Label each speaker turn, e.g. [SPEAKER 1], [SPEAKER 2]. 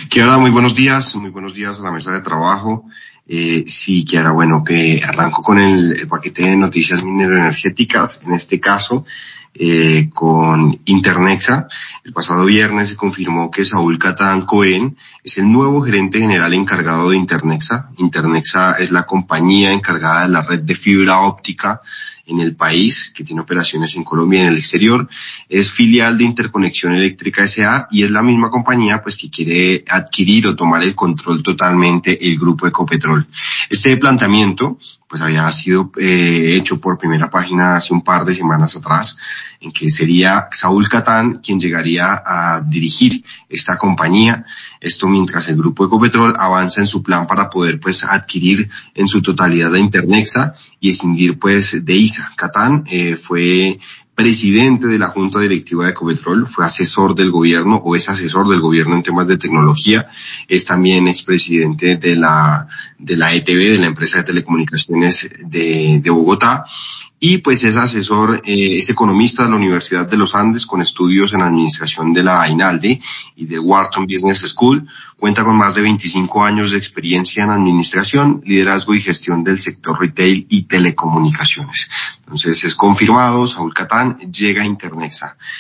[SPEAKER 1] Kiara, muy buenos días a la mesa de trabajo. Sí, Kiara, bueno, que arranco con el paquete de noticias mineroenergéticas, en este caso, con Internexa. El pasado viernes se confirmó que Saúl Catán Cohen es el nuevo gerente general encargado de Internexa. Internexa es la compañía encargada de la red de fibra óptica en el país, que tiene operaciones en Colombia y en el exterior. Es filial de Interconexión Eléctrica S.A. y es la misma compañía pues que quiere adquirir o tomar el control totalmente el grupo Ecopetrol. Este planteamiento pues había sido hecho por Primera Página hace un par de semanas atrás, en que sería Saúl Catán quien llegaría a dirigir esta compañía. Esto mientras el grupo Ecopetrol avanza en su plan para poder pues adquirir en su totalidad a Internexa y escindir pues de ISA. Catán fue presidente de la Junta Directiva de Ecopetrol, fue asesor del gobierno o es asesor del gobierno en temas de tecnología, es también expresidente de la ETB, de la empresa de telecomunicaciones de Bogotá, y pues es asesor, es economista de la Universidad de los Andes con estudios en administración de la INALDE y de Wharton Business School. Cuenta con más de 25 años de experiencia en administración, liderazgo y gestión del sector retail y telecomunicaciones. Entonces es confirmado, Saúl Catán llega a Internexa.